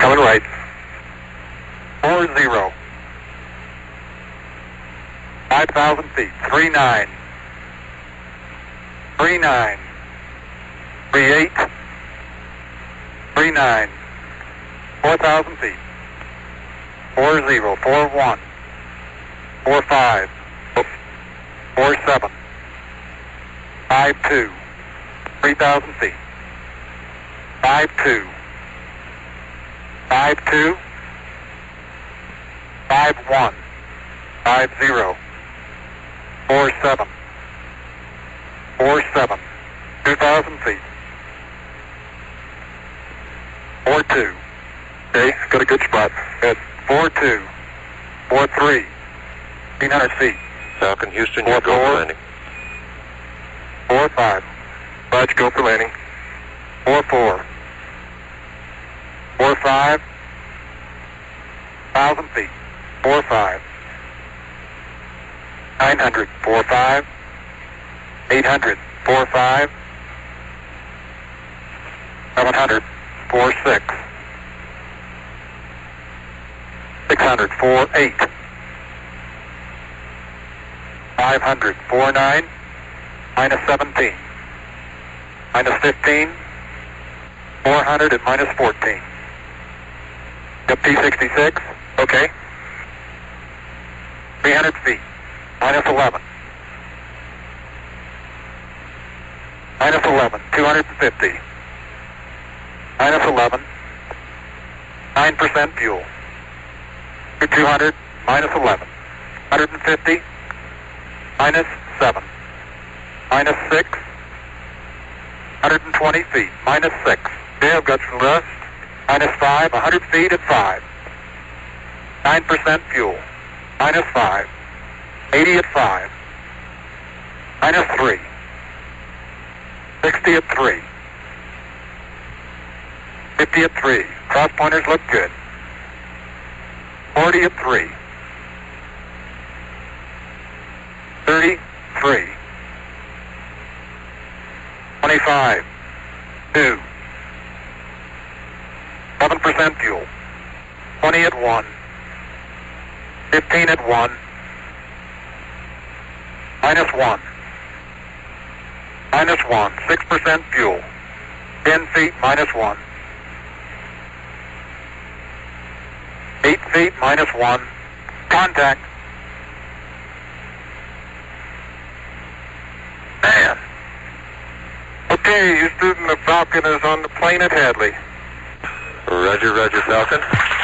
coming right. 40. 5,000 feet. 39. 39. 38. 39. 4,000 feet. 40. 41. 45. 47. 52. 3,000 feet. 52. 52. 51. 50. 47. 47. 2,000 feet. 42. Okay, got a good spot. Good. 42. 43. 1,500 feet. Falcon Houston, you're go for landing. 45. Roger, go for landing. 44. 45. 1,000 feet. 45. 900. 45. 800. 45. 700. 46. 600. 48. 500. 49. Minus 17. Minus 15. 400 and minus 14. Up T66. Okay. 300 feet. Minus 11. Minus 11. 250. Minus 11. 9% fuel. 200. Minus 11. 150. Minus 7. Minus 6. 120 feet. Minus 6. Okay, I've got some rust. Minus 5. 100 feet at 5. 9% fuel. Minus 5. 80 at 5. Minus 3. 60 at 3. 50 at 3. Cross pointers look good. 40 at 3. 33. 25. 2. 7% fuel. 20 at 1. 15 at 1. Minus 1. Minus 1. 6% fuel. 10 feet minus 1. 8 feet minus 1. Contact. Man. Okay, Houston, the Falcon is on the plane at Hadley. Roger, Roger, Falcon.